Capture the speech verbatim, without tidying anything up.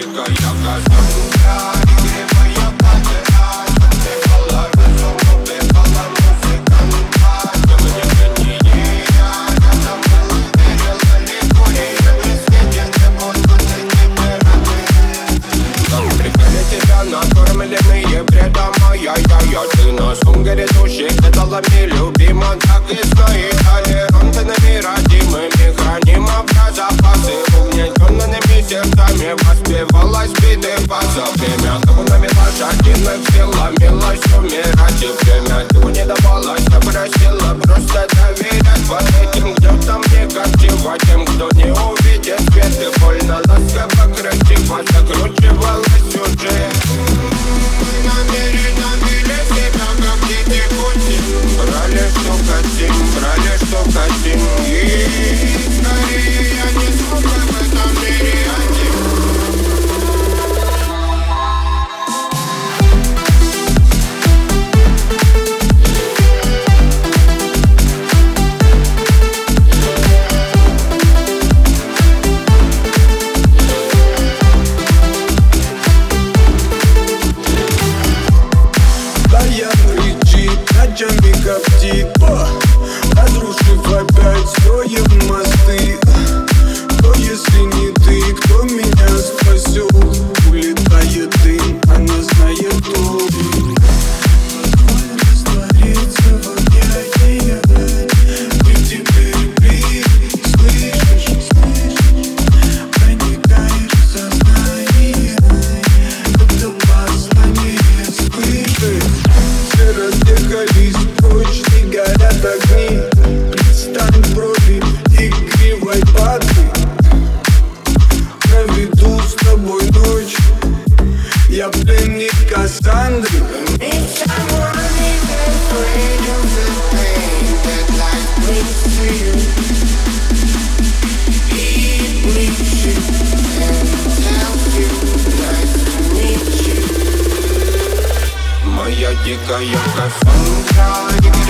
дикая Кассандра, игривая Катера, отбивала разум, убивала музыканта. Дело не гения, рядом был и верила легко, и я не светен, не буду ты тебе рады. Как приколи тебя накормленные бредом, ай-яй-яй, ты на сум грядущий кидалами любима, так и стоит толерантными родимыми, хранима про запасы угнетенными сердцами, воспевалась биты база. Время тоннами лошадиных силами лось умирать, и время ты не давалась, а просила просто доверять под этим где-то мне красиво, тем, кто не увидит свет, и больно ласково красиво закручивалась сюжет. Намеренно били себя, как дети хотим, брали, что хотим, брали, что хотим, и скорее я не смог в этом мире один. Ночами коптит, разрушив опять, строим мосты. Кто, если не ты, кто меня спасет? Улетает дым, она знает то. Позволь раствориться в объятиях. Ты теперь ближе, слышишь, слышишь? Проникаешь в сознание, будто послание слышишь. Все разбегались прочь, и горят огни. Предстань в роли игривой паты. Проведу с тобой ночь, я пленник Кассандры. Моя дикая Кассандра.